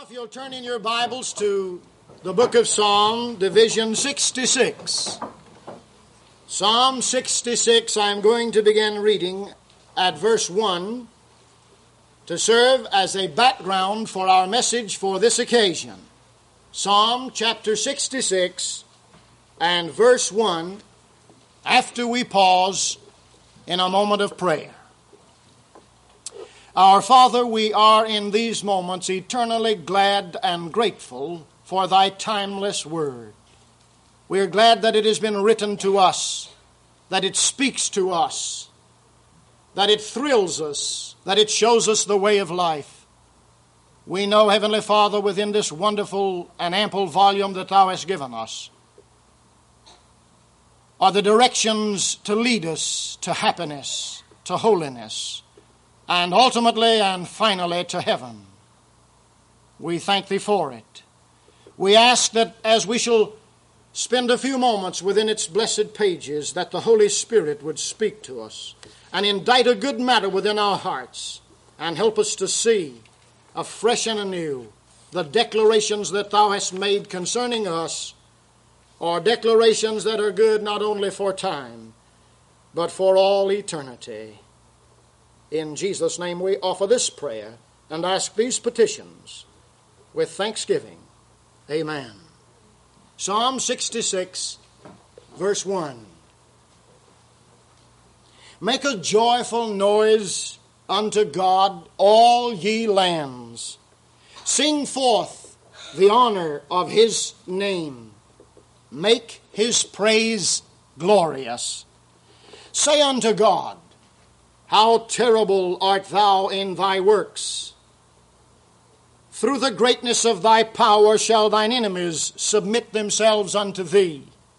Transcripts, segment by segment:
If you'll turn in your Bibles to the book of Psalm, division 66. Psalm 66, I'm going to begin reading at verse 1 to serve as a background for our message for this occasion. Psalm chapter 66 and verse 1, after we pause in a moment of prayer. Our Father, we are in these moments eternally glad and grateful for Thy timeless word. We are glad that it has been written to us, that it speaks to us, that it thrills us, that it shows us the way of life. We know, Heavenly Father, within this wonderful and ample volume that Thou hast given us, are the directions to lead us to happiness, to holiness, and ultimately and finally to heaven. We thank Thee for it. We ask that as we shall spend a few moments within its blessed pages, that the Holy Spirit would speak to us and indite a good matter within our hearts and help us to see afresh and anew the declarations that Thou hast made concerning us, or declarations that are good not only for time, but for all eternity. In Jesus' name we offer this prayer and ask these petitions with thanksgiving. Amen. Psalm 66, verse 1. Make a joyful noise unto God, all ye lands. Sing forth the honor of His name. Make His praise glorious. Say unto God, how terrible art Thou in Thy works! Through the greatness of Thy power shall Thine enemies submit themselves unto Thee.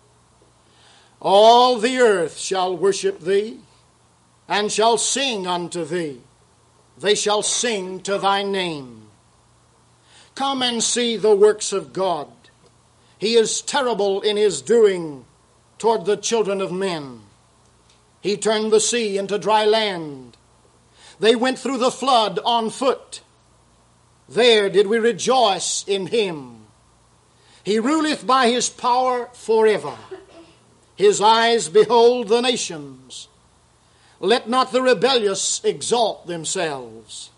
All the earth shall worship Thee, and shall sing unto Thee. They shall sing to Thy name. Come and see the works of God. He is terrible in His doing toward the children of men. He turned the sea into dry land. They went through the flood on foot. There did we rejoice in Him. He ruleth by His power forever. His eyes behold the nations. Let not the rebellious exalt themselves.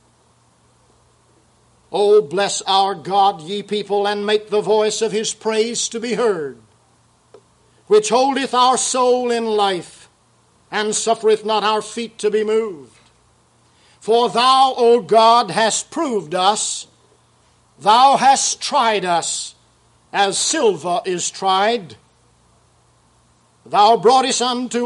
O bless our God, ye people, and make the voice of His praise to be heard, which holdeth our soul in life, and suffereth not our feet to be moved. For Thou, O God, hast proved us. Thou hast tried us, as silver is tried. Thou broughtest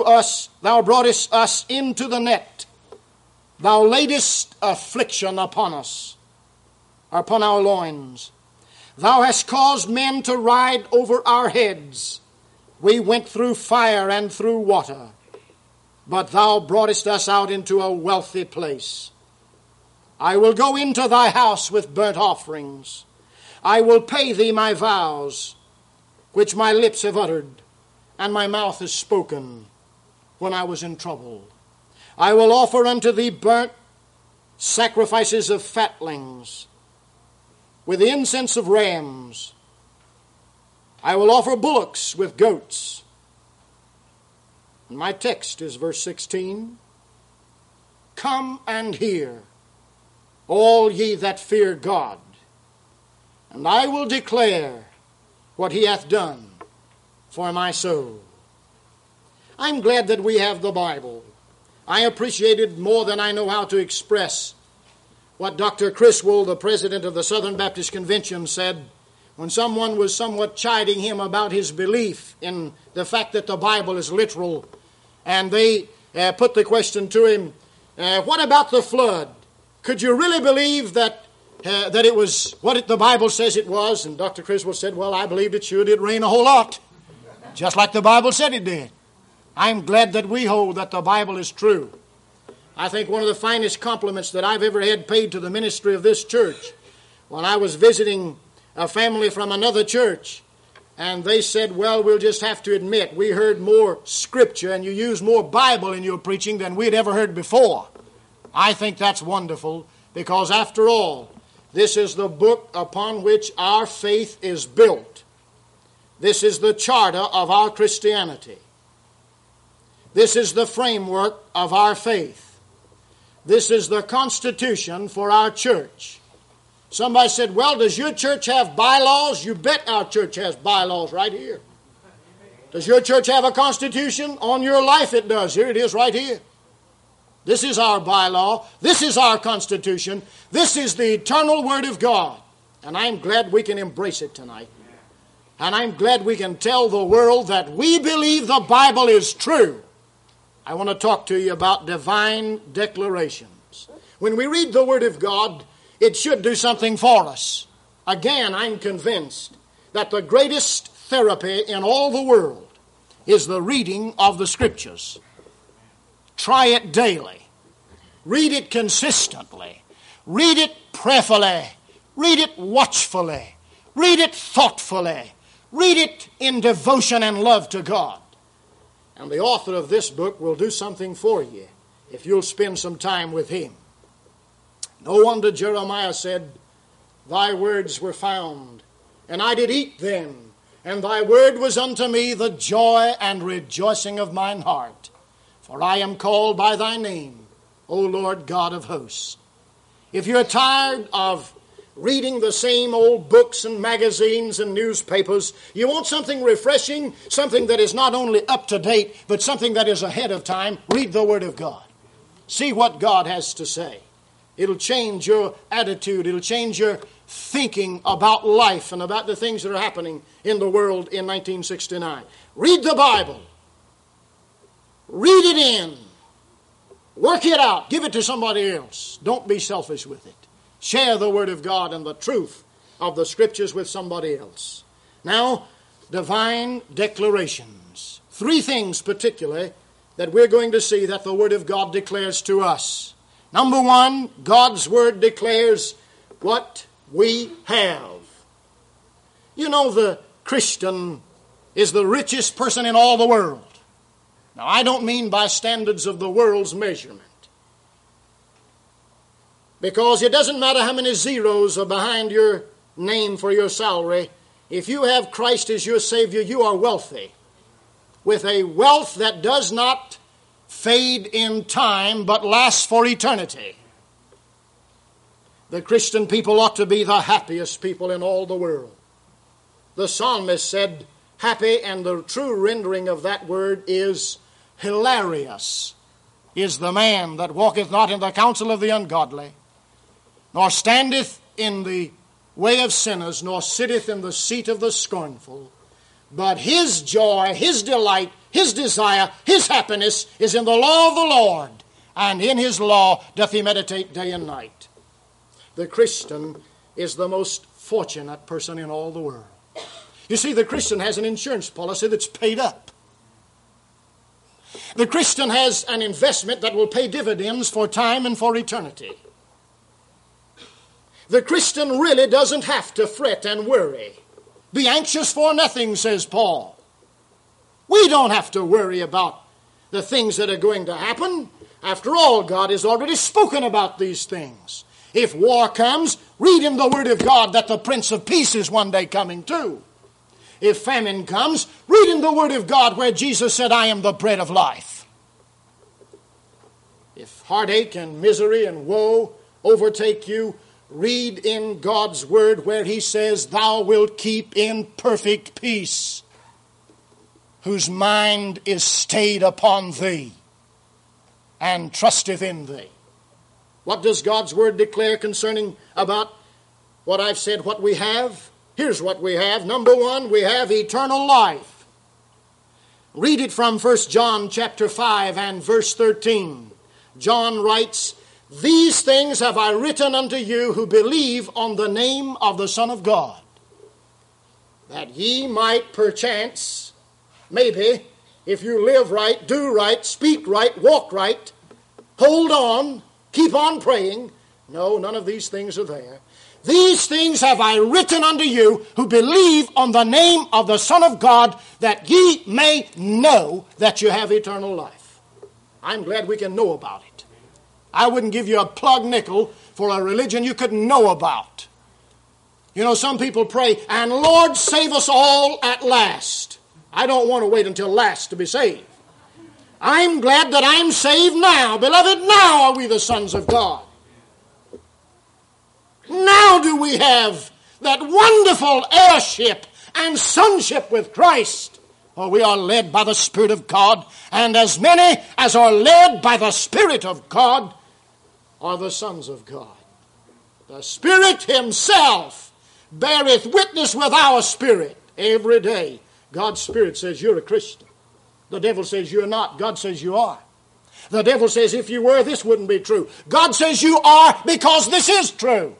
us into the net. Thou laidest affliction upon us, upon our loins. Thou hast caused men to ride over our heads. We went through fire and through water, but Thou broughtest us out into a wealthy place. I will go into Thy house with burnt offerings. I will pay Thee my vows, which my lips have uttered, and my mouth has spoken when I was in trouble. I will offer unto Thee burnt sacrifices of fatlings, with the incense of rams. I will offer bullocks with goats. And my text is verse 16. Come and hear, all ye that fear God, and I will declare what He hath done for my soul. I'm glad that we have the Bible. I appreciated more than I know how to express what Dr. Criswell, the president of the Southern Baptist Convention, said when someone was somewhat chiding him about his belief in the fact that the Bible is literal. And they put the question to him, what about the flood? Could you really believe that it was what the Bible says it was? And Dr. Criswell said, well, I believed it sure did rain a whole lot, just like the Bible said it did. I'm glad that we hold that the Bible is true. I think one of the finest compliments that I've ever had paid to the ministry of this church, when I was visiting a family from another church, and they said, well, we'll just have to admit, we heard more Scripture and you used more Bible in your preaching than we'd ever heard before. I think that's wonderful, because after all, This is the book upon which our faith is built. This is the charter of our Christianity. This is the framework of our faith. This is the constitution for our church. Somebody said, well, does your church have bylaws? You bet our church has bylaws right here. Does your church have a constitution? On your life it does. Here it is right here. This is our bylaw. This is our constitution. This is the eternal Word of God. And I'm glad we can embrace it tonight. And I'm glad we can tell the world that we believe the Bible is true. I want to talk to you about divine declarations. When we read the Word of God, it should do something for us. Again, I'm convinced that the greatest therapy in all the world is the reading of the Scriptures. Try it daily. Read it consistently. Read it prayerfully. Read it watchfully. Read it thoughtfully. Read it in devotion and love to God. And the author of this book will do something for you if you'll spend some time with him. No wonder Jeremiah said, thy words were found, and I did eat them, and thy word was unto me the joy and rejoicing of mine heart. For I am called by thy name, O Lord God of hosts. If you're tired of reading the same old books and magazines and newspapers, you want something refreshing, something that is not only up to date, but something that is ahead of time, read the Word of God. See what God has to say. It'll change your attitude. It'll change your thinking about life and about the things that are happening in the world in 1969. Read the Bible. Read it in. Work it out. Give it to somebody else. Don't be selfish with it. Share the Word of God and the truth of the Scriptures with somebody else. Now, divine declarations. Three things particularly that we're going to see that the Word of God declares to us. Number one, God's Word declares what we have. You know, the Christian is the richest person in all the world. Now, I don't mean by standards of the world's measurement. Because it doesn't matter how many zeros are behind your name for your salary. If you have Christ as your Savior, you are wealthy. With a wealth that does not fade in time, but lasts for eternity. The Christian people ought to be the happiest people in all the world. The psalmist said, happy, and the true rendering of that word is hilarious, is the man that walketh not in the counsel of the ungodly, nor standeth in the way of sinners, nor sitteth in the seat of the scornful. But his joy, his delight, his desire, his happiness is in the law of the Lord, and in his law doth he meditate day and night. The Christian is the most fortunate person in all the world. You see, the Christian has an insurance policy that's paid up. The Christian has an investment that will pay dividends for time and for eternity. The Christian really doesn't have to fret and worry. Be anxious for nothing, says Paul. We don't have to worry about the things that are going to happen. After all, God has already spoken about these things. If war comes, read in the Word of God that the Prince of Peace is one day coming too. If famine comes, read in the Word of God where Jesus said, I am the bread of life. If heartache and misery and woe overtake you, read in God's Word where he says, thou wilt keep in perfect peace, whose mind is stayed upon thee and trusteth in thee. What does God's Word declare concerning about what I've said, what we have? Here's what we have. Number one, we have eternal life. Read it from 1 John chapter 5 and verse 13. John writes, these things have I written unto you who believe on the name of the Son of God, that ye might perchance, maybe, if you live right, do right, speak right, walk right, hold on, keep on praying. No, none of these things are there. These things have I written unto you who believe on the name of the Son of God, that ye may know that you have eternal life. I'm glad we can know about it. I wouldn't give you a plug nickel for a religion you couldn't know about. You know, some people pray, and Lord, save us all at last. I don't want to wait until last to be saved. I'm glad that I'm saved now. Beloved, now are we the sons of God. Now do we have that wonderful heirship and sonship with Christ. For we are led by the Spirit of God, and as many as are led by the Spirit of God are the sons of God. The Spirit Himself beareth witness with our spirit every day. God's Spirit says you're a Christian. The devil says you're not. God says you are. The devil says if you were, this wouldn't be true. God says you are because this is true.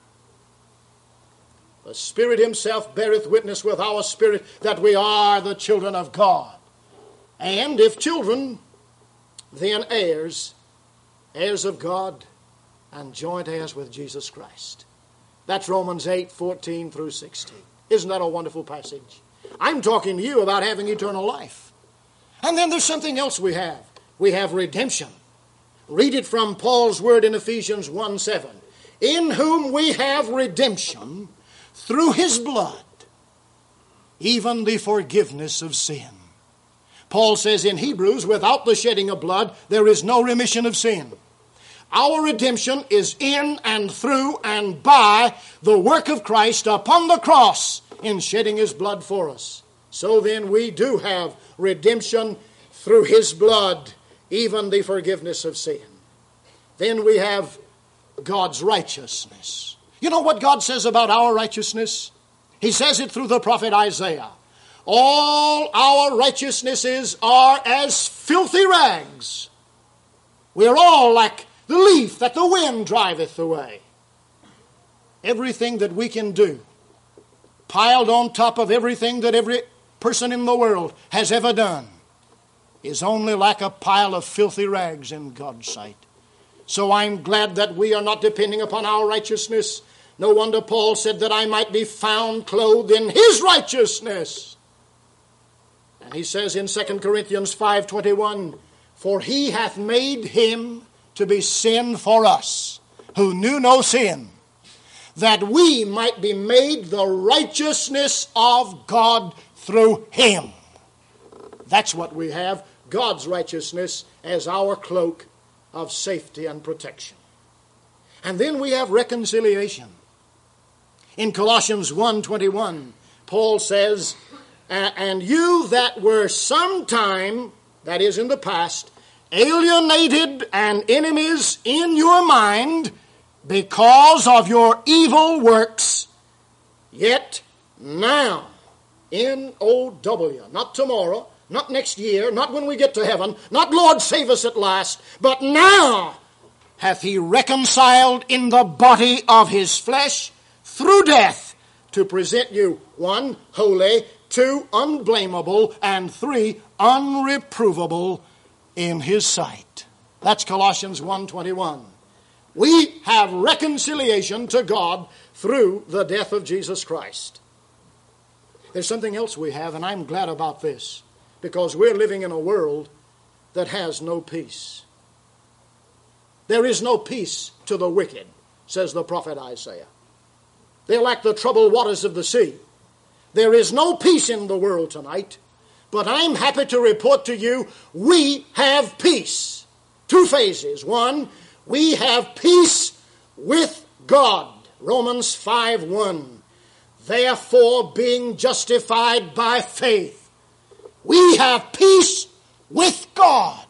The Spirit Himself beareth witness with our spirit that we are the children of God. And if children, then heirs, heirs of God, and joint heirs with Jesus Christ. That's Romans 8:14 through 16. Isn't that a wonderful passage? I'm talking to you about having eternal life. And then there's something else we have. We have redemption. Read it from Paul's word in Ephesians 1:7. In whom we have redemption through His blood, even the forgiveness of sin. Paul says in Hebrews, without the shedding of blood, there is no remission of sin. Our redemption is in and through and by the work of Christ upon the cross in shedding His blood for us. So then we do have redemption through His blood, even the forgiveness of sin. Then we have God's righteousness. You know what God says about our righteousness? He says it through the prophet Isaiah. All our righteousnesses are as filthy rags. We are all like the leaf that the wind driveth away. Everything that we can do, piled on top of everything that every person in the world has ever done, is only like a pile of filthy rags in God's sight. So I'm glad that we are not depending upon our righteousness. No wonder Paul said that I might be found clothed in His righteousness. And he says in 2 Corinthians 5:21, for He hath made Him to be sin for us, who knew no sin, that we might be made the righteousness of God through Him. That's what we have, God's righteousness as our cloak of safety and protection. And then we have reconciliation. In Colossians 1:21, Paul says, and you that were sometime, that is in the past, alienated and enemies in your mind because of your evil works, yet now, N-O-W, not tomorrow, not next year, not when we get to heaven, not Lord save us at last, but now hath He reconciled in the body of His flesh through death to present you, 1, holy, 2, unblameable, and 3, unreprovable in His sight. That's Colossians 1:21. We have reconciliation to God through the death of Jesus Christ. There's something else we have, and I'm glad about this, because we're living in a world that has no peace. There is no peace to the wicked, says the prophet Isaiah. They're like the troubled waters of the sea. There is no peace in the world tonight, but I'm happy to report to you we have peace. 2 phases. 1, we have peace with God. Romans 5:1. Therefore, being justified by faith, we have peace with God.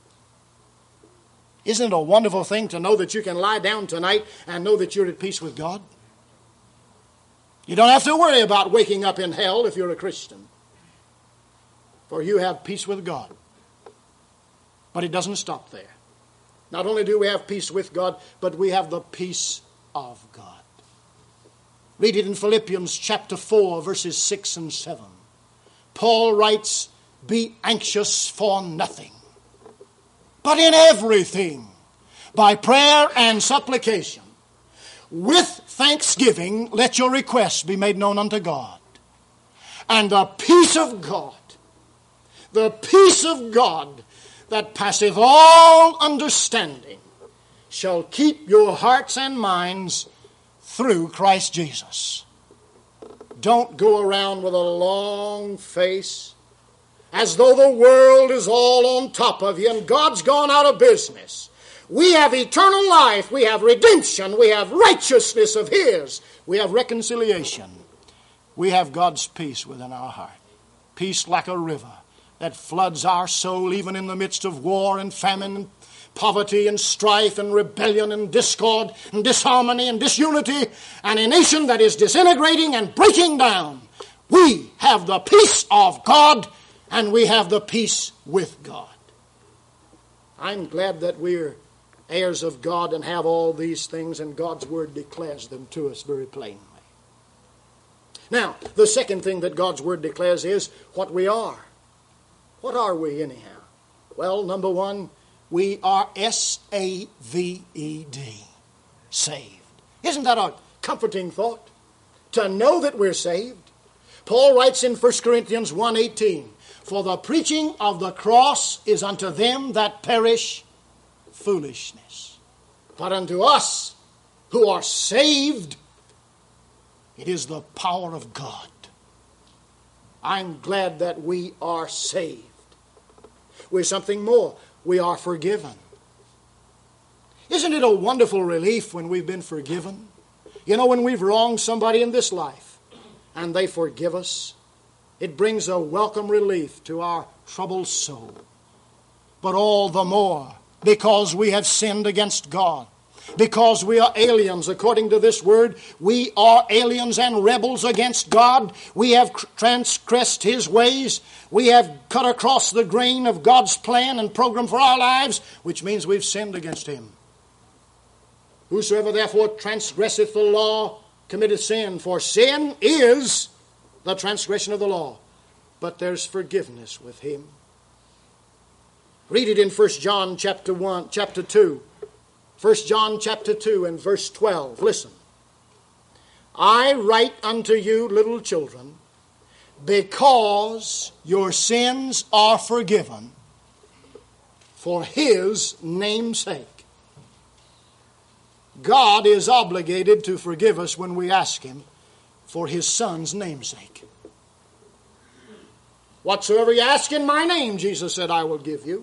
Isn't it a wonderful thing to know that you can lie down tonight and know that you're at peace with God? You don't have to worry about waking up in hell if you're a Christian, for you have peace with God. But it doesn't stop there. Not only do we have peace with God, but we have the peace of God. Read it in Philippians chapter 4, verses 6 and 7. Paul writes, be anxious for nothing, but in everything, by prayer and supplication, with thanksgiving, let your requests be made known unto God. And the peace of God that passeth all understanding, shall keep your hearts and minds through Christ Jesus. Don't go around with a long face as though the world is all on top of you and God's gone out of business. We have eternal life. We have redemption. We have righteousness of His. We have reconciliation. We have God's peace within our heart. Peace like a river that floods our soul even in the midst of war and famine and poverty and strife and rebellion and discord and disharmony and disunity and a nation that is disintegrating and breaking down. We have the peace of God and we have the peace with God. I'm glad that we're heirs of God and have all these things, and God's Word declares them to us very plainly. Now, the second thing that God's Word declares is what we are. What are we anyhow? Well, number one, we are S-A-V-E-D, saved. Isn't that a comforting thought? To know that we're saved. Paul writes in 1 Corinthians 1:18, for the preaching of the cross is unto them that perish foolishness. But unto us who are saved, it is the power of God. I'm glad that we are saved. We're something more. We are forgiven. Isn't it a wonderful relief when we've been forgiven? You know, when we've wronged somebody in this life and they forgive us, it brings a welcome relief to our troubled soul. But all the more because we have sinned against God. Because we are aliens, according to this word, we are aliens and rebels against God. We have transgressed His ways. We have cut across the grain of God's plan and program for our lives, which means we've sinned against Him. Whosoever therefore transgresseth the law committeth sin, for sin is the transgression of the law. But there's forgiveness with Him. Read it in 1 John chapter 2. 1 John chapter 2 and verse 12. Listen. I write unto you, little children, because your sins are forgiven for His name's sake. God is obligated to forgive us when we ask Him for His Son's namesake. Whatsoever you ask in my name, Jesus said, I will give you.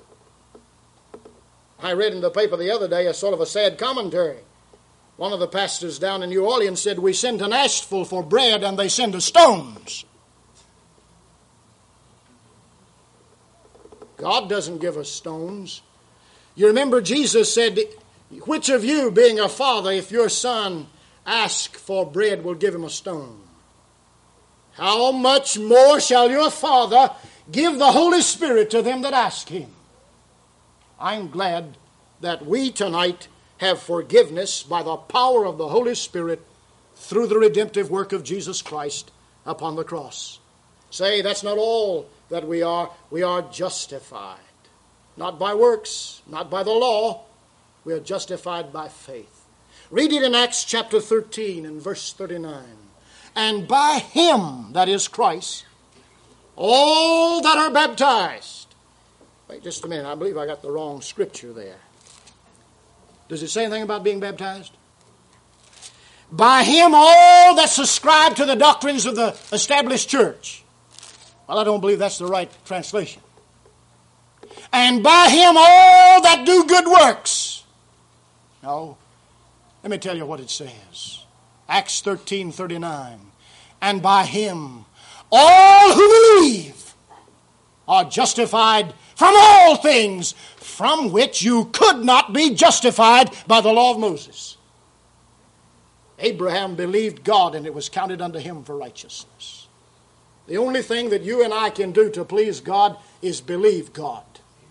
I read in the paper the other day a sort of a sad commentary. One of the pastors down in New Orleans said, we sent an ashful for bread and they send us stones. God doesn't give us stones. You remember Jesus said, which of you, being a father, if your son asks for bread, will give him a stone? How much more shall your Father give the Holy Spirit to them that ask Him? I'm glad that we tonight have forgiveness by the power of the Holy Spirit through the redemptive work of Jesus Christ upon the cross. Say, that's not all that we are. We are justified. Not by works, not by the law. We are justified by faith. Read it in Acts chapter 13 and verse 39. And by Him, that is Christ, all that are baptized. Wait just a minute. I believe I got the wrong scripture there. Does it say anything about being baptized? By Him all that subscribe to the doctrines of the established church. Well, I don't believe that's the right translation. And by Him all that do good works. No. Let me tell you what it says. Acts 13:39. And by Him all who believe are justified from all things from which you could not be justified by the law of Moses. Abraham believed God and it was counted unto him for righteousness. The only thing that you and I can do to please God is believe God.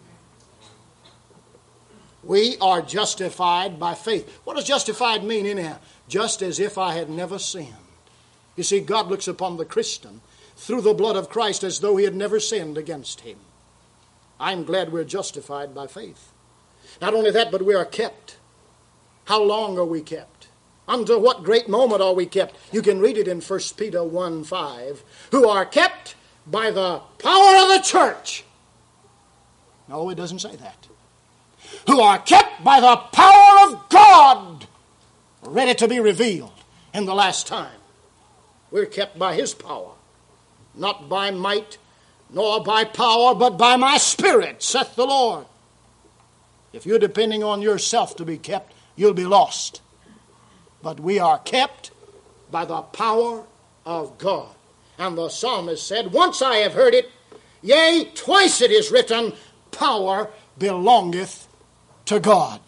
We are justified by faith. What does justified mean anyhow? Just as if I had never sinned. You see, God looks upon the Christian through the blood of Christ as though he had never sinned against him. I'm glad we're justified by faith. Not only that, but we are kept. How long are we kept? Until what great moment are we kept? You can read it in 1 Peter 1:5. Who are kept by the power of the church. No, it doesn't say that. Who are kept by the power of God, ready to be revealed in the last time. We're kept by His power, not by might, nor by power, but by my Spirit, saith the Lord. If you're depending on yourself to be kept, you'll be lost. But we are kept by the power of God. And the psalmist said, once I have heard it, yea, twice it is written, power belongeth to God.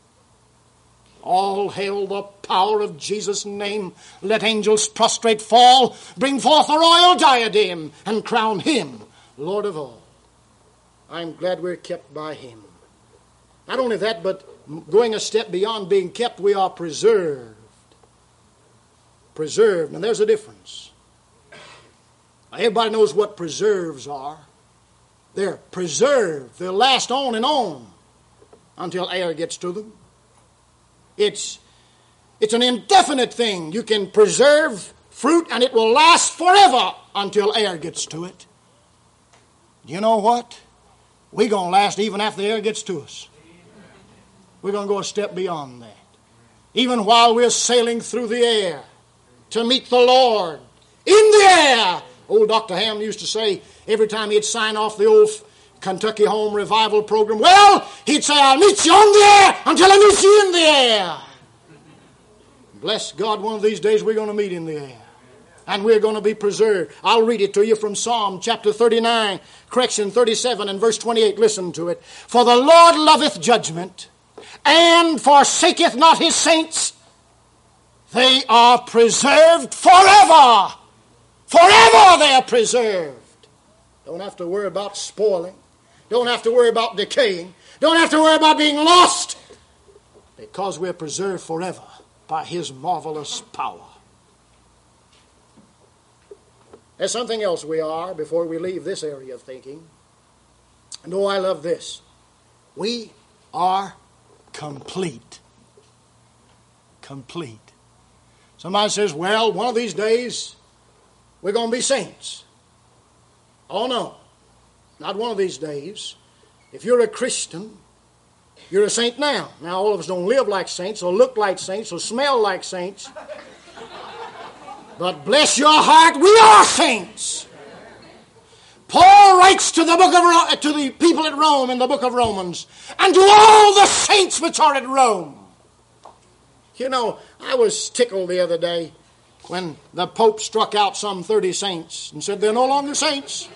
All hail the power of Jesus' name. Let angels prostrate fall, bring forth a royal diadem, and crown Him Lord of all. I'm glad we're kept by Him. Not only that, but going a step beyond being kept, we are preserved. Preserved. And there's a difference. Everybody knows what preserves are. They're preserved. They'll last on and on until air gets to them. It's an indefinite thing. You can preserve fruit and it will last forever until air gets to it. You know what? We're going to last even after the air gets to us. We're going to go a step beyond that. Even while we're sailing through the air to meet the Lord in the air. Old Dr. Ham used to say every time he'd sign off the old Kentucky Home Revival program, well, he'd say, I'll meet you on the air until I meet you in the air. Bless God, one of these days we're going to meet in the air. And we're going to be preserved. I'll read it to you from Psalm chapter 39, 37 and verse 28. Listen to it. For the Lord loveth judgment, and forsaketh not His saints. They are preserved forever. Forever they are preserved. Don't have to worry about spoiling. Don't have to worry about decaying. Don't have to worry about being lost. Because we're preserved forever by His marvelous power. There's something else we are before we leave this area of thinking. And oh, I love this. We are complete. Complete. Somebody says, well, one of these days we're going to be saints. Oh, no. Not one of these days. If you're a Christian, you're a saint now. Now, all of us don't live like saints or look like saints or smell like saints. But bless your heart, we are saints. Paul writes to the people at Rome in the book of Romans, and to all the saints which are at Rome. You know, I was tickled the other day when the Pope struck out some 30 saints and said they're no longer saints.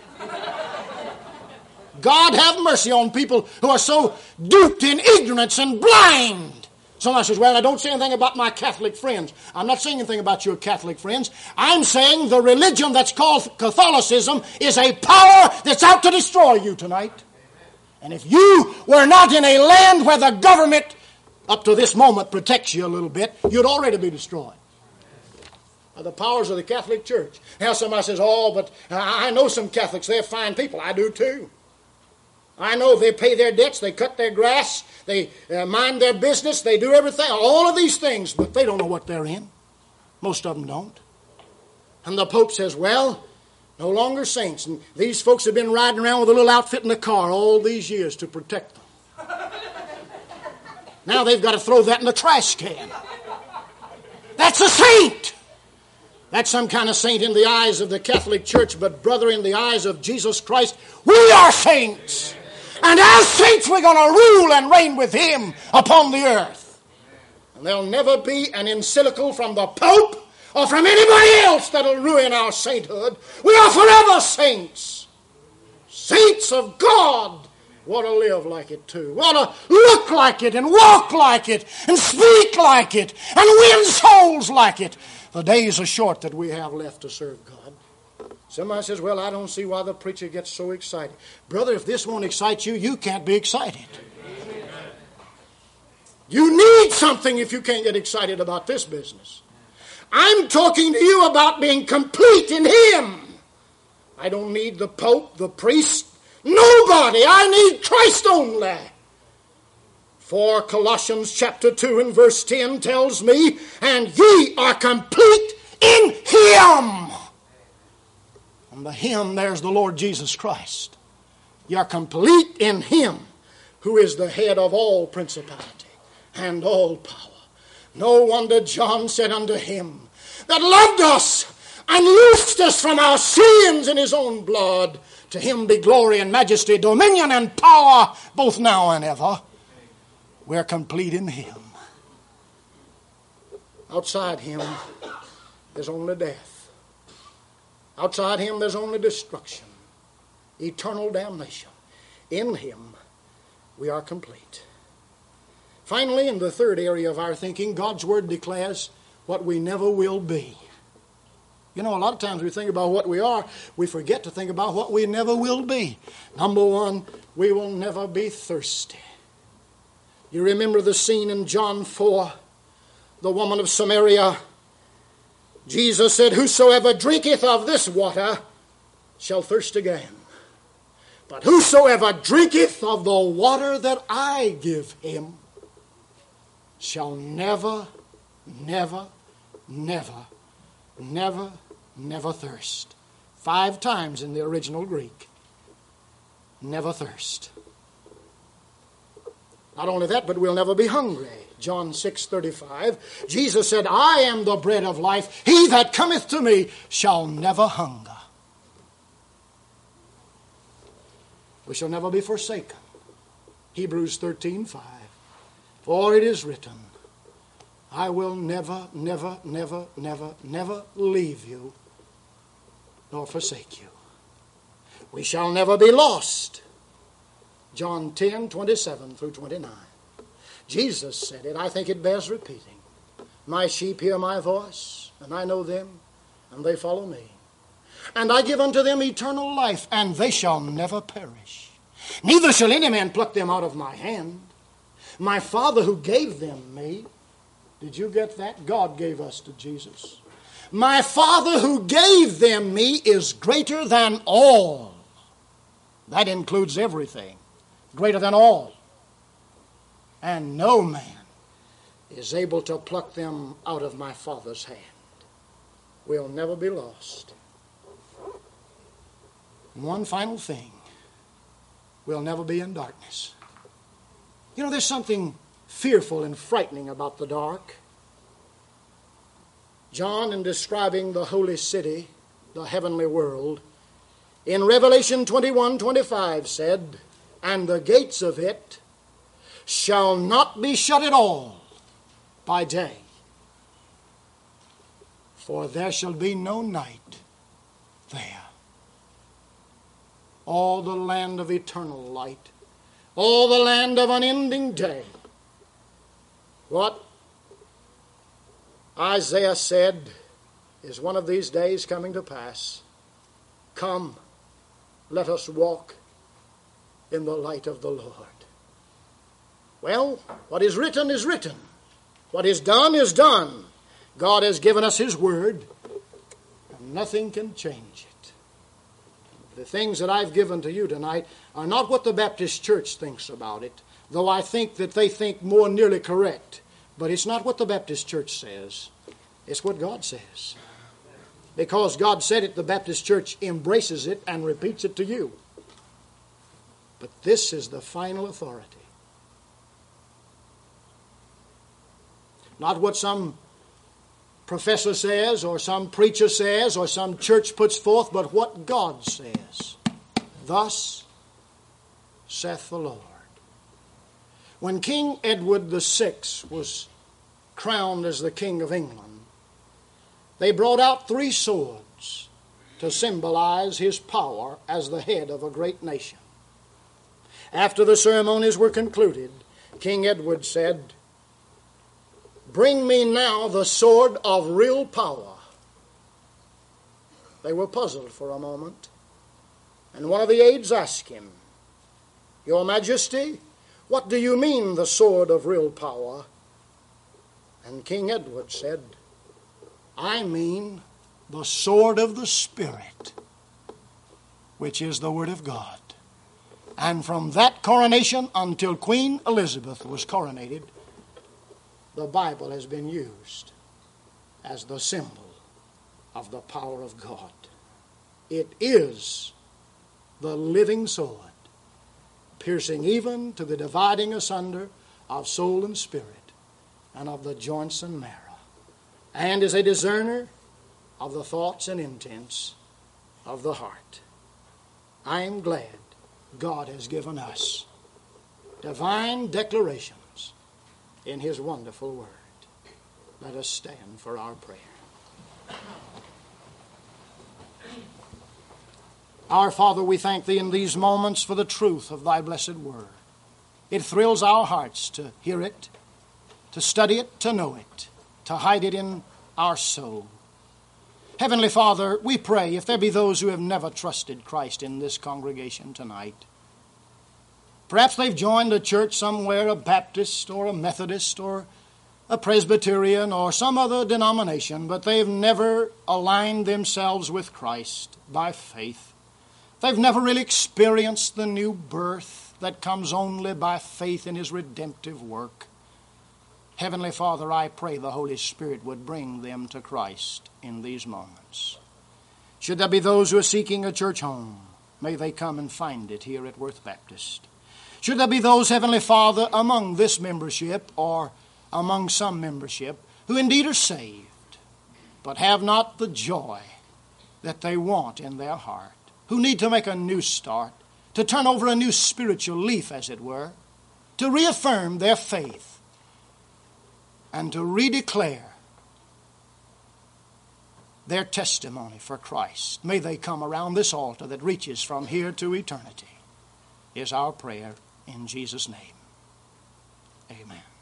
God have mercy on people who are so duped in ignorance and blind. Somebody says, well, I don't say anything about my Catholic friends. I'm not saying anything about your Catholic friends. I'm saying the religion that's called Catholicism is a power that's out to destroy you tonight. And if you were not in a land where the government, up to this moment, protects you a little bit, you'd already be destroyed. The powers of the Catholic Church. Now somebody says, oh, but I know some Catholics, they're fine people. I do too. I know they pay their debts, they cut their grass, they mind their business, they do everything, all of these things, but they don't know what they're in. Most of them don't. And the Pope says, well, no longer saints. And these folks have been riding around with a little outfit in the car all these years to protect them. Now they've got to throw that in the trash can. That's a saint. That's some kind of saint in the eyes of the Catholic Church, but brother, in the eyes of Jesus Christ, we are saints. And as saints, we're going to rule and reign with Him upon the earth. And there'll never be an encyclical from the Pope or from anybody else that'll ruin our sainthood. We are forever saints. Saints of God. We ought to live like it too. We ought to look like it and walk like it and speak like it and win souls like it. The days are short that we have left to serve God. Somebody says, well, I don't see why the preacher gets so excited. Brother, if this won't excite you, you can't be excited. You need something if you can't get excited about this business. I'm talking to you about being complete in Him. I don't need the Pope, the priest, nobody. I need Christ only. For Colossians chapter 2 and verse 10 tells me, and ye are complete in Him. And the Him, there's the Lord Jesus Christ. You are complete in Him, who is the head of all principality and all power. No wonder John said unto Him that loved us, and loosed us from our sins in his own blood. To him be glory and majesty, dominion and power, both now and ever. We're complete in him. Outside him, there's only death. Outside him, there's only destruction, eternal damnation. In him, we are complete. Finally, in the third area of our thinking, God's Word declares what we never will be. You know, a lot of times we think about what we are, we forget to think about what we never will be. Number one, we will never be thirsty. You remember the scene in John 4, the woman of Samaria. Jesus said, whosoever drinketh of this water shall thirst again. But whosoever drinketh of the water that I give him shall never, never, never, never, never thirst. 5 times in the original Greek. Never thirst. Not only that, but we'll never be hungry. John 6:35. Jesus said, I am the bread of life. He that cometh to me shall never hunger. We shall never be forsaken. Hebrews 13:5. For it is written, I will never, never, never, never, never leave you nor forsake you. We shall never be lost. John 10:27 through 29. Jesus said it. I think it bears repeating. My sheep hear my voice, and I know them, and they follow me. And I give unto them eternal life, and they shall never perish. Neither shall any man pluck them out of my hand. My Father who gave them me, did you get that? God gave us to Jesus. My Father who gave them me is greater than all. That includes everything. Greater than all. And no man is able to pluck them out of my Father's hand. We'll never be lost. And one final thing. We'll never be in darkness. You know, there's something fearful and frightening about the dark. John, in describing the holy city, the heavenly world, in Revelation 21:25 said, and the gates of it shall not be shut at all by day, for there shall be no night there. All the land of eternal light, all the land of unending day. What Isaiah said is one of these days coming to pass. Come, let us walk in the light of the Lord. Well, what is written is written. What is done is done. God has given us His Word, and nothing can change it. The things that I've given to you tonight are not what the Baptist Church thinks about it, though I think that they think more nearly correct. But it's not what the Baptist Church says. It's what God says. Because God said it, the Baptist Church embraces it and repeats it to you. But this is the final authority. Not what some professor says, or some preacher says, or some church puts forth, but what God says. Thus saith the Lord. When King Edward VI was crowned as the King of England, they brought out 3 swords to symbolize his power as the head of a great nation. After the ceremonies were concluded, King Edward said, bring me now the sword of real power. They were puzzled for a moment. And one of the aides asked him, Your Majesty, what do you mean the sword of real power? And King Edward said, I mean the sword of the Spirit, which is the Word of God. And from that coronation until Queen Elizabeth was coronated, the Bible has been used as the symbol of the power of God. It is the living sword, piercing even to the dividing asunder of soul and spirit, and of the joints and marrow, and is a discerner of the thoughts and intents of the heart. I am glad God has given us divine declarations in His wonderful Word. Let us stand for our prayer. Our Father, we thank Thee in these moments for the truth of Thy blessed Word. It thrills our hearts to hear it, to study it, to know it, to hide it in our soul. Heavenly Father, we pray if there be those who have never trusted Christ in this congregation tonight. Perhaps they've joined a church somewhere, a Baptist or a Methodist or a Presbyterian or some other denomination, but they've never aligned themselves with Christ by faith. They've never really experienced the new birth that comes only by faith in His redemptive work. Heavenly Father, I pray the Holy Spirit would bring them to Christ in these moments. Should there be those who are seeking a church home, may they come and find it here at Worth Baptist. Should there be those, Heavenly Father, among this membership or among some membership who indeed are saved, but have not the joy that they want in their heart, who need to make a new start, to turn over a new spiritual leaf, as it were, to reaffirm their faith, and to redeclare their testimony for Christ. May they come around this altar that reaches from here to eternity, is our prayer in Jesus' name. Amen.